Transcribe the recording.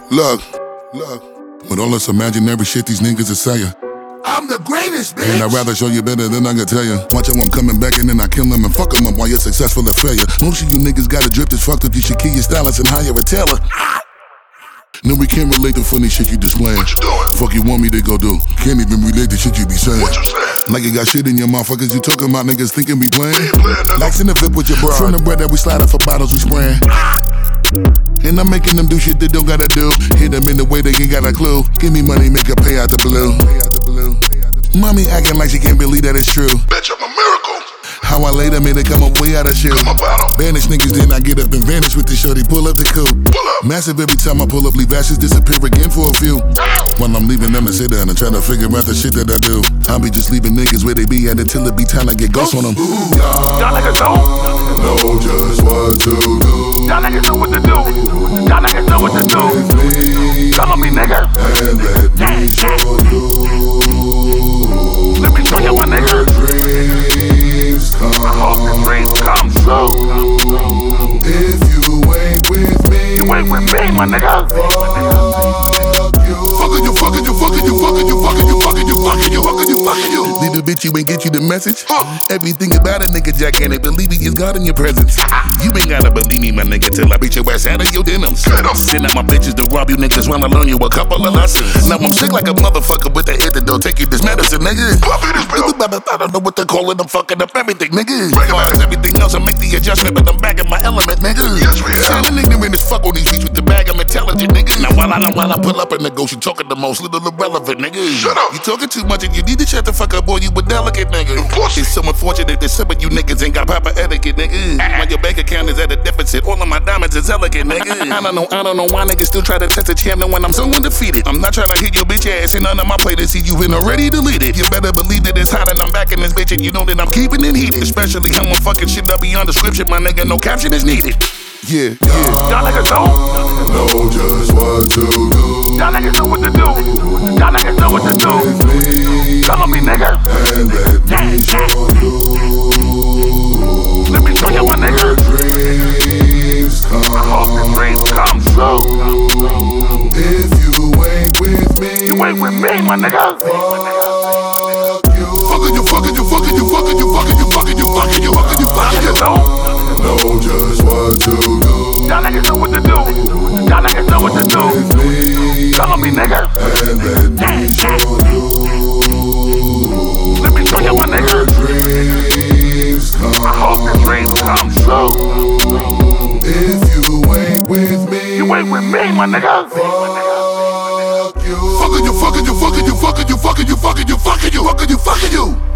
Look. With all this imaginary shit these niggas are saying, I'm the greatest, bitch. And I'd rather show you better than I can tell you. Watch how I'm coming back and then I kill them and fuck them up while you're successful or failure. Most of you niggas got a drip that's fucked up. You should kill your stylist and hire a tailor. No, we can't relate to funny shit you displaying. What you doing? Fuck you want me to go do? Can't even relate to shit you be saying. What you saying? Like you got shit in your motherfuckers. You talking about niggas thinking be playing? Like in the VIP with your bro. From the bread that we sliding for bottles we spraying. And I'm making them do shit they don't gotta do. Hit them in the way they ain't got a clue. Give me money, make her pay out the blue. Mommy acting like she can't believe that it's true. Bitch, I'm a miracle. How I later made it come up way out of shit. Banish niggas, then I get up and vanish with the shorty. Pull up the coupe. Massive every time I pull up, leave ashes disappear again for a few. While I'm leaving them to sit down and try to figure out the shit that I do. I'll be just leaving niggas where they be at until it be time to get ghosts on them. Y'all niggas don't know just what to do. Y'all niggas know what to do. Y'all niggas know what to do. Follow me, nigga. And let me show you. Let me show you, my nigga. Dreams come I hope your dreams come true. If you ain't with me, You ain't with me, my nigga. Fucking you. Little bitch, you ain't get you the message. Everything about a nigga, Jack, and they believe he is God in your presence. You ain't gotta believe me, my nigga, till I beat your ass out of your denims. Send out my bitches to rob you niggas while I learn you a couple of lessons. Now I'm sick like a motherfucker with the hit that don't take you this medicine, nigga. I don't know what they're calling, I'm fucking up everything, nigga. Recognize everything else and make the adjustment, but I'm back in my element, nigga. Yes, we are. Shining ignorant as fuck on these beats with the bag, I'm intelligent, nigga. Now while I pull up in the ghost, you talking the most little irrelevant, nigga. Shut up. You talking too much and you need to shut the fuck up, boy, you a delicate, nigga. It's so unfortunate that some of you niggas ain't got proper etiquette, nigga. While your bank account is at a deficit, all of my diamonds is elegant, nigga. I don't know why niggas still try to test the champion when I'm so undefeated. I'm not trying to hit your bitch ass and none of my play to see you been already deleted. You better believe that it's hot and I'm back in this bitch and you know that I'm keeping it heated. Especially how I'm fucking shit up beyond description, my nigga, no caption is needed. Yeah. Y'all niggas don't know just what to do. Y'all niggas know what to do. Y'all niggas know what to do. Follow me, nigga. And let me show you. Let me show you, my nigga. Dreams come I hope your dreams come true. If you ain't with me, You ain't with me, my nigga. Y'all niggas don't know just what to do. Y'all niggas know what to do. Y'all niggas know what to do. Follow me, nigga. And let me show you. Let me show you, my nigga. Dreams come I hope your dreams come true. If you ain't with me, You ain't with me, my nigga. fuck you.